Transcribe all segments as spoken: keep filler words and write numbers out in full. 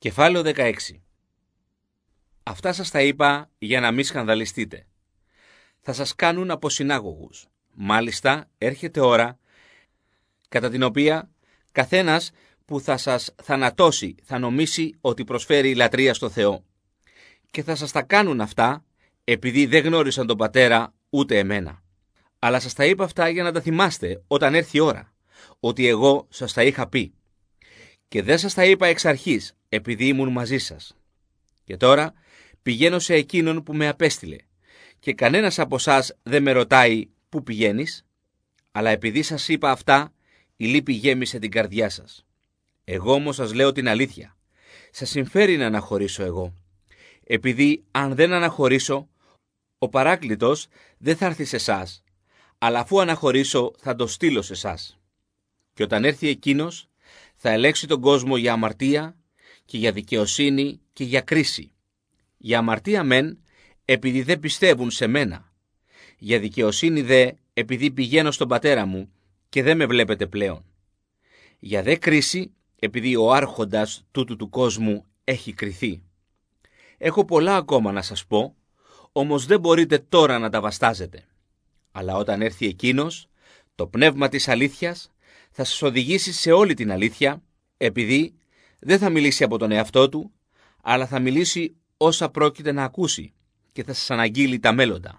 Κεφάλαιο δεκαέξι. Αυτά σας τα είπα για να μην σκανδαλιστείτε. Θα σας κάνουν από συνάγωγους. Μάλιστα έρχεται ώρα κατά την οποία καθένας που θα σας θανατώσει θα νομίσει ότι προσφέρει λατρεία στο Θεό. Και θα σας τα κάνουν αυτά επειδή δεν γνώρισαν τον Πατέρα ούτε εμένα. Αλλά σας τα είπα αυτά για να τα θυμάστε όταν έρθει η ώρα, ότι εγώ σας τα είχα πει. Και δεν σας τα είπα εξ αρχής, επειδή ήμουν μαζί σας. Και τώρα πηγαίνω σε εκείνον που με απέστειλε, και κανένας από σας δεν με ρωτάει πού πηγαίνεις, αλλά επειδή σας είπα αυτά, η λύπη γέμισε την καρδιά σας. Εγώ όμως σας λέω την αλήθεια. Σας συμφέρει να αναχωρήσω εγώ, επειδή αν δεν αναχωρήσω, ο Παράκλητος δεν θα έρθει σε εσάς, αλλά αφού αναχωρήσω θα το στείλω σε εσάς. Και όταν έρθει εκείνος, θα ελέγξει τον κόσμο για αμαρτία και για δικαιοσύνη και για κρίση. Για αμαρτία μεν, επειδή δεν πιστεύουν σε μένα. Για δικαιοσύνη δε, επειδή πηγαίνω στον Πατέρα μου και δεν με βλέπετε πλέον. Για δε κρίση, επειδή ο άρχοντας τούτου του κόσμου έχει κριθεί. Έχω πολλά ακόμα να σας πω, όμως δεν μπορείτε τώρα να τα βαστάζετε. Αλλά όταν έρθει εκείνος, το πνεύμα της αλήθειας θα σας οδηγήσει σε όλη την αλήθεια, επειδή δεν θα μιλήσει από τον εαυτό του, αλλά θα μιλήσει όσα πρόκειται να ακούσει και θα σας αναγγείλει τα μέλλοντα.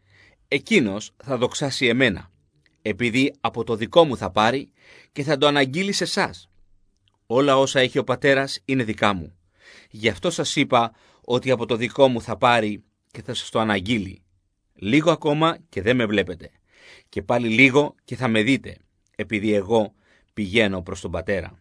Εκείνος θα δοξάσει εμένα, επειδή από το δικό μου θα πάρει και θα το αναγγείλει σε εσάς. Όλα όσα έχει ο Πατέρας είναι δικά μου. Γι' αυτό σας είπα ότι από το δικό μου θα πάρει και θα σας το αναγγείλει. Λίγο ακόμα και δεν με βλέπετε, και πάλι λίγο και θα με δείτε, επειδή εγώ πηγαίνω προς τον Πατέρα.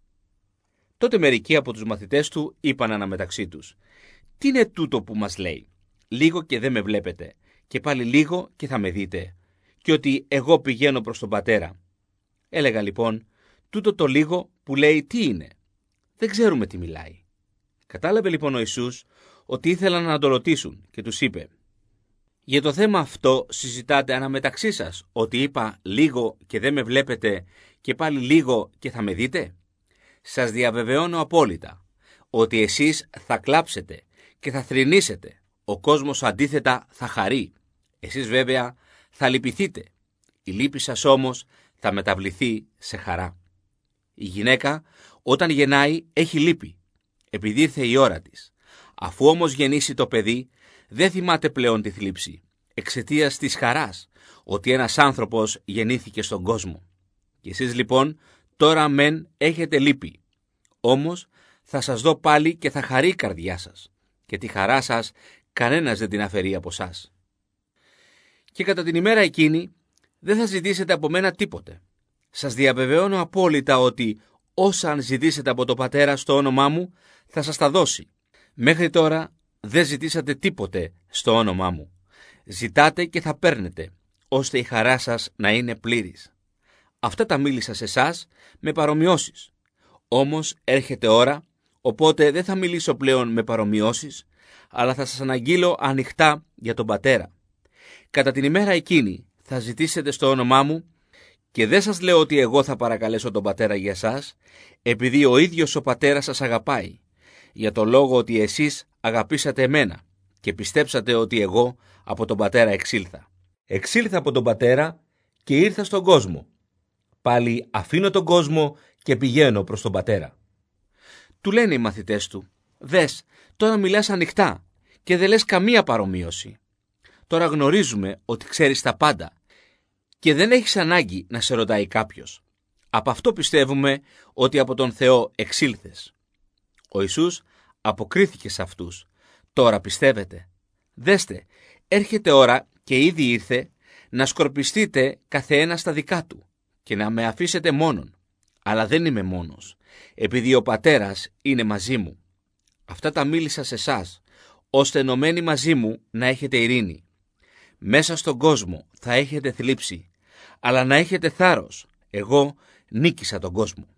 Τότε μερικοί από τους μαθητές του είπαν αναμεταξύ τους: «Τι είναι τούτο που μας λέει? Λίγο και δεν με βλέπετε, και πάλι λίγο και θα με δείτε, και ότι εγώ πηγαίνω προς τον Πατέρα». Έλεγα λοιπόν, τούτο το λίγο που λέει τι είναι? Δεν ξέρουμε τι μιλάει. Κατάλαβε λοιπόν ο Ιησούς ότι ήθελαν να το ρωτήσουν και τους είπε: «Για το θέμα αυτό συζητάτε αναμεταξύ σας, ότι είπα λίγο και δεν με βλέπετε και πάλι λίγο και θα με δείτε? Σας διαβεβαιώνω απόλυτα ότι εσείς θα κλάψετε και θα θρηνήσετε, ο κόσμος αντίθετα θα χαρεί. Εσείς βέβαια θα λυπηθείτε, η λύπη σας όμως θα μεταβληθεί σε χαρά». Η γυναίκα όταν γεννάει έχει λύπη, επειδή ήρθε η ώρα της. Αφού όμως γεννήσει το παιδί, δεν θυμάται πλέον τη θλίψη, εξαιτίας της χαράς, ότι ένας άνθρωπος γεννήθηκε στον κόσμο. Και εσείς λοιπόν τώρα μεν έχετε λύπη, όμως θα σας δω πάλι και θα χαρεί η καρδιά σας, και τη χαρά σας κανένας δεν την αφαιρεί από σας. Και κατά την ημέρα εκείνη δεν θα ζητήσετε από μένα τίποτε. Σας διαβεβαιώνω απόλυτα ότι όσα αν ζητήσετε από το Πατέρα στο όνομά μου, θα σας τα δώσει. Μέχρι τώρα δεν ζητήσατε τίποτε στο όνομά μου. Ζητάτε και θα παίρνετε, ώστε η χαρά σας να είναι πλήρης. Αυτά τα μίλησα σε εσάς με παρομοιώσεις. Όμως έρχεται ώρα, οπότε δεν θα μιλήσω πλέον με παρομοιώσεις, αλλά θα σας αναγγείλω ανοιχτά για τον Πατέρα. Κατά την ημέρα εκείνη θα ζητήσετε στο όνομά μου, και δεν σας λέω ότι εγώ θα παρακαλέσω τον Πατέρα για εσάς, επειδή ο ίδιος ο Πατέρας σας αγαπάει, για το λόγο ότι εσείς αγαπήσατε εμένα και πιστέψατε ότι εγώ από τον Πατέρα εξήλθα. Εξήλθα από τον Πατέρα και ήρθα στον κόσμο. Πάλι αφήνω τον κόσμο και πηγαίνω προς τον Πατέρα. Του λένε οι μαθητές του: «Δες, τώρα μιλάς ανοιχτά και δεν λες καμία παρομοίωση. Τώρα γνωρίζουμε ότι ξέρεις τα πάντα και δεν έχεις ανάγκη να σε ρωτάει κάποιος. Από αυτό πιστεύουμε ότι από τον Θεό εξήλθες». Ο Ιησούς αποκρίθηκε σε αυτούς: «Τώρα πιστεύετε? Δέστε, έρχεται ώρα και ήδη ήρθε να σκορπιστείτε καθεένα στα δικά του και να με αφήσετε μόνον. Αλλά δεν είμαι μόνος, επειδή ο Πατέρας είναι μαζί μου. Αυτά τα μίλησα σε εσάς, ώστε ενωμένοι μαζί μου να έχετε ειρήνη. Μέσα στον κόσμο θα έχετε θλίψη, αλλά να έχετε θάρρος. Εγώ νίκησα τον κόσμο».